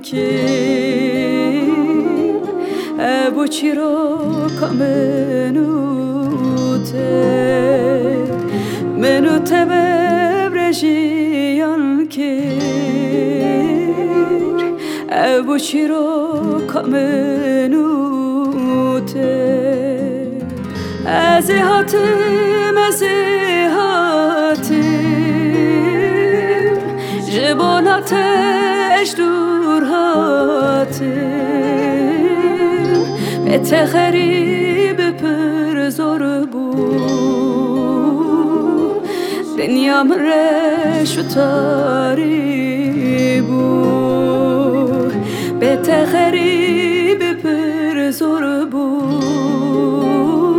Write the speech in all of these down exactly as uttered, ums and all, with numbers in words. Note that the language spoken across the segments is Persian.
ki bu çiroka menute menute bebrejiyan ki bu çiroka menute از هاتم از هاتم جباناتش دور هاتم به تخریب پر زور بود دنیام رش و تاری بود به تخریب پر زور بود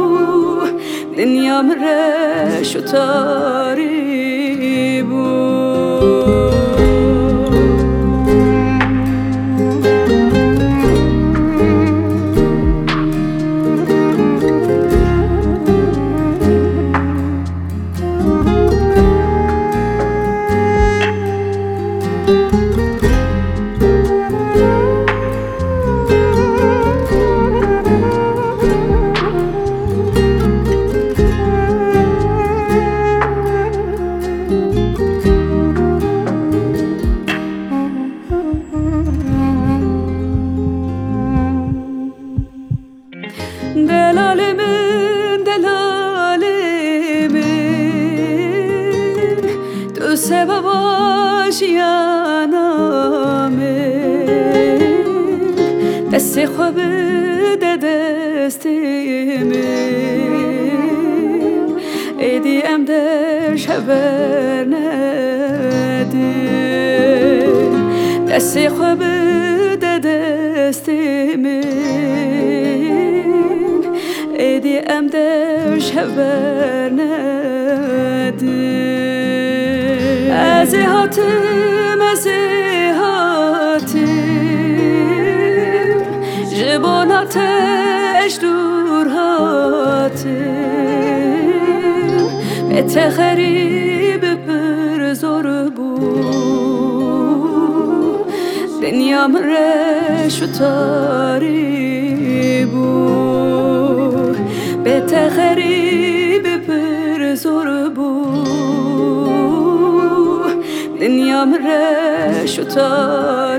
دنیام رش و تاری بود Delalimin, delalimin Tu sebep aşiyanamin Desti خوبه de destimin Ediyem der şeber nedim Desti خوبه de destimin Ediyem der şeber nedim Ez hatim ez hatim Jibonatش دور هاتم به تخریب پر زور بود دنیام رش و تاری بود به تخریب پر زور بود دنیام رش و تاری